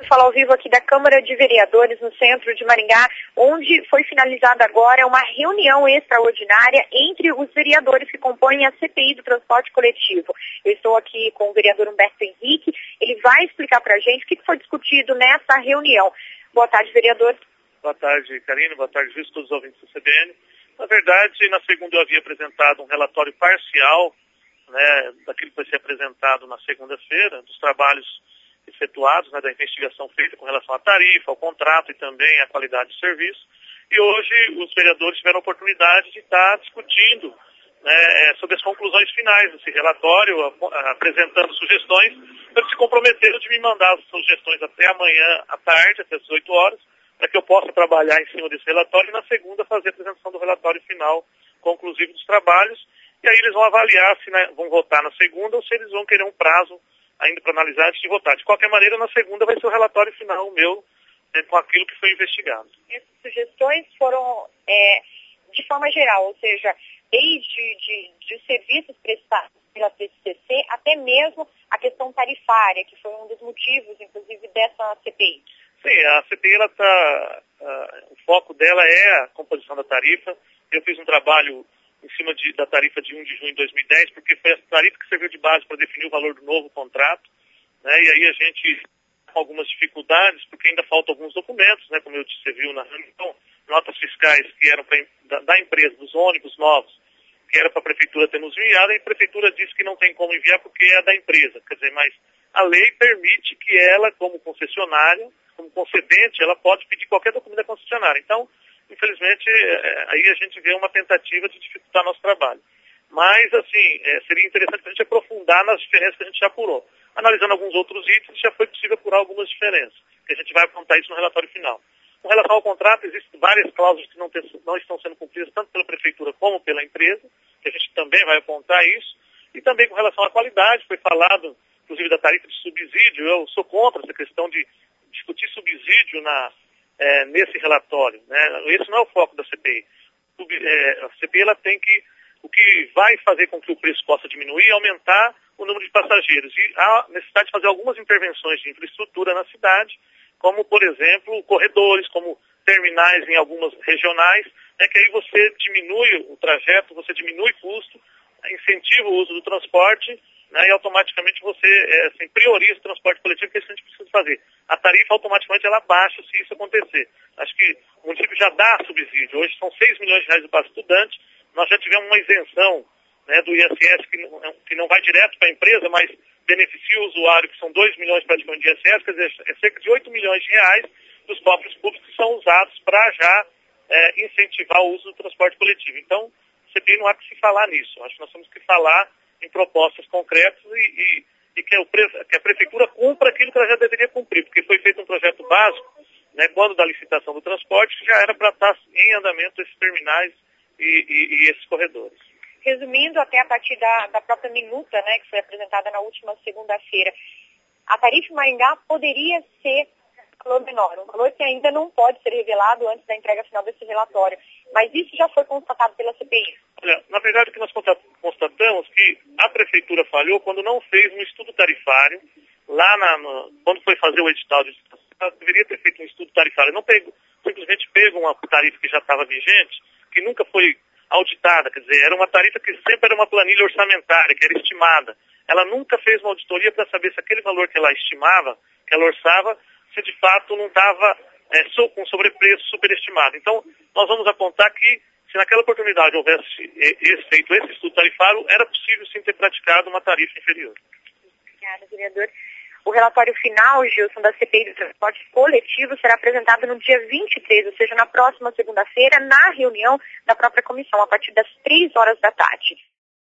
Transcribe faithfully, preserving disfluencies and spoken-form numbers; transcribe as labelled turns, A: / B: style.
A: fala ao vivo aqui da Câmara de Vereadores no centro de Maringá, onde foi finalizada agora uma reunião extraordinária entre os vereadores que compõem a C P I do transporte coletivo. Eu estou aqui com o vereador Humberto Henrique, ele vai explicar para a gente o que foi discutido nessa reunião. Boa tarde, vereador.
B: Boa tarde, Karine. Boa tarde, Juiz, todos os ouvintes do C B N. Na verdade, na segunda eu havia apresentado um relatório parcial, né, daquilo que vai ser apresentado na segunda-feira, dos trabalhos efetuados, né, da investigação feita com relação à tarifa, ao contrato e também à qualidade de serviço. E hoje os vereadores tiveram a oportunidade de estar discutindo, né, sobre as conclusões finais desse relatório, apresentando sugestões. Eles se comprometeram de me mandar as sugestões até amanhã à tarde, até as dezoito horas, para que eu possa trabalhar em cima desse relatório e na segunda fazer a apresentação do relatório final conclusivo dos trabalhos. E aí eles vão avaliar se, né, vão votar na segunda ou se eles vão querer um prazo ainda para analisar antes de votar. De qualquer maneira, na segunda vai ser o relatório final meu, né, com aquilo que foi investigado.
A: Essas sugestões foram é, de forma geral, ou seja, desde de, de serviços prestados pela P C C até mesmo a questão tarifária, que foi um dos motivos, inclusive, dessa C P I.
B: Sim, a C P I, ela tá, uh, o foco dela é a composição da tarifa. Eu fiz um trabalho em cima de, da tarifa de primeiro de junho de dois mil e dez, porque foi a tarifa que serviu de base para definir o valor do novo contrato, né, e aí a gente com algumas dificuldades, porque ainda faltam alguns documentos, né, como eu disse, você viu na reunião, notas fiscais que eram pra, da, da empresa, dos ônibus novos, que era para a prefeitura ter nos enviado, e a prefeitura disse que não tem como enviar porque é da empresa, quer dizer, mas a lei permite que ela, como concessionária, como concedente, ela pode pedir qualquer documento da concessionária. Então, infelizmente, é, aí a gente vê uma tentativa de dificultar nosso trabalho. Mas, assim, é, seria interessante a gente aprofundar nas diferenças que a gente já apurou. Analisando alguns outros itens, já foi possível apurar algumas diferenças, que a gente vai apontar isso no relatório final. Com relação ao contrato, existem várias cláusulas que não, tem, não estão sendo cumpridas, tanto pela prefeitura como pela empresa, que a gente também vai apontar isso. E também com relação à qualidade, foi falado, inclusive, da tarifa de subsídio. Eu sou contra essa questão de discutir subsídio na... É, nesse relatório, né? Esse não é o foco da C P I. O, é, a C P I ela tem que, o que vai fazer com que o preço possa diminuir é aumentar o número de passageiros. E há necessidade de fazer algumas intervenções de infraestrutura na cidade, como, por exemplo, corredores, como terminais em algumas regionais, né, que aí você diminui o trajeto, você diminui o custo, incentiva o uso do transporte, né, e automaticamente você é, assim, prioriza o transporte coletivo, que é isso que a gente precisa fazer. A tarifa automaticamente ela baixa se isso acontecer. Acho que o município já dá subsídio. Hoje são seis milhões de reais para estudante. Nós já tivemos uma isenção, né, do I S S que não, que não vai direto para a empresa, mas beneficia o usuário, que são dois milhões praticamente de I S S, quer dizer, é cerca de oito milhões de reais dos cofres públicos que são usados para já é, incentivar o uso do transporte coletivo. Então, C P I não há que se falar nisso. Acho que nós temos que falar em propostas concretas e, e, e que, a, que a prefeitura cumpra aquilo que ela já deveria cumprir, porque foi feito um projeto básico, né, quando da licitação do transporte, que já era para estar em andamento esses terminais e, e, e esses corredores.
A: Resumindo, até a partir da, da própria minuta, né, que foi apresentada na última segunda-feira, a tarifa Maringá poderia ser um valor menor, um valor que ainda não pode ser revelado antes da entrega final desse relatório. Mas isso já foi constatado pela C P I.
B: Olha, na verdade, o que nós constatamos que a prefeitura falhou quando não fez um estudo tarifário, lá na, no, quando foi fazer o edital de licitação, ela deveria ter feito um estudo tarifário. Não pego, simplesmente pegou uma tarifa que já estava vigente, que nunca foi auditada, quer dizer, era uma tarifa que sempre era uma planilha orçamentária, que era estimada. Ela nunca fez uma auditoria para saber se aquele valor que ela estimava, que ela orçava, se de fato não estava é, com sobrepreço superestimado. Então, nós vamos apontar que, se naquela oportunidade houvesse esse, feito esse estudo tarifário, era possível sim ter praticado uma tarifa inferior.
A: Obrigada, vereador. O relatório final, Gilson, da C P I do transporte coletivo será apresentado no dia vinte e três, ou seja, na próxima segunda-feira, na reunião da própria comissão, a partir das três horas da tarde.